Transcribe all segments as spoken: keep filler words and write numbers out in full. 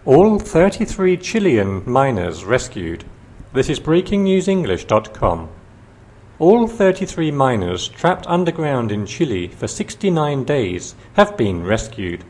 All thirty-three Chilean miners rescued. This is breaking news english dot com. All thirty-three miners trapped underground in Chile for sixty-nine days have been rescued.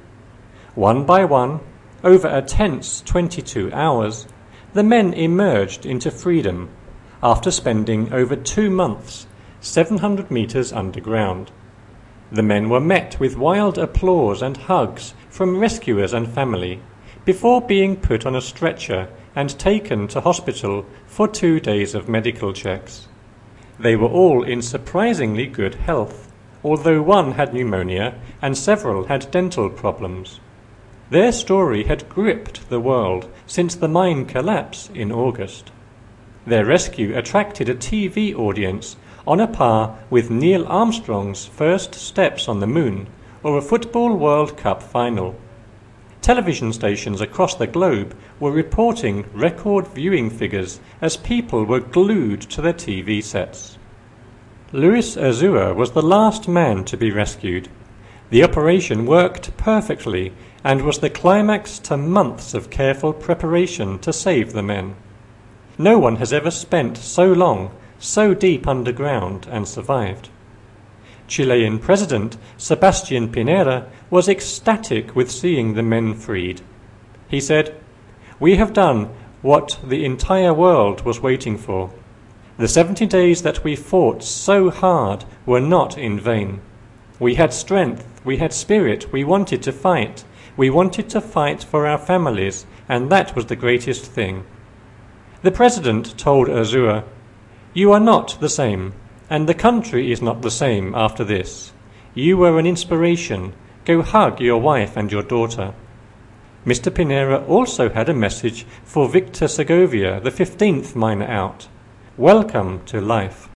One by one, over a tense twenty-two hours, the men emerged into freedom after spending over two months, seven hundred meters underground. The men were met with wild applause and hugs from rescuers and family before being put on a stretcher and taken to hospital for two days of medical checks. They were all in surprisingly good health, although one had pneumonia and several had dental problems. Their story had gripped the world since the mine collapse in August. Their rescue attracted a T V audience on a par with Neil Armstrong's first steps on the moon or a Football World Cup final. Television stations across the globe were reporting record viewing figures as people were glued to their T V sets. Luis Urzúa was the last man to be rescued. The operation worked perfectly and was the climax to months of careful preparation to save the men. No one has ever spent so long, so deep underground and survived. Chilean President Sebastián Piñera was ecstatic with seeing the men freed. He said, "We have done what the entire world was waiting for. The seventy days that we fought so hard were not in vain. We had strength, we had spirit, we wanted to fight. We wanted to fight for our families, and that was the greatest thing." The president told Urzúa, "You are not the same, and the country is not the same after this. You were an inspiration. Go hug your wife and your daughter." Mister Piñera also had a message for Victor Segovia, the fifteenth miner out. Welcome to life.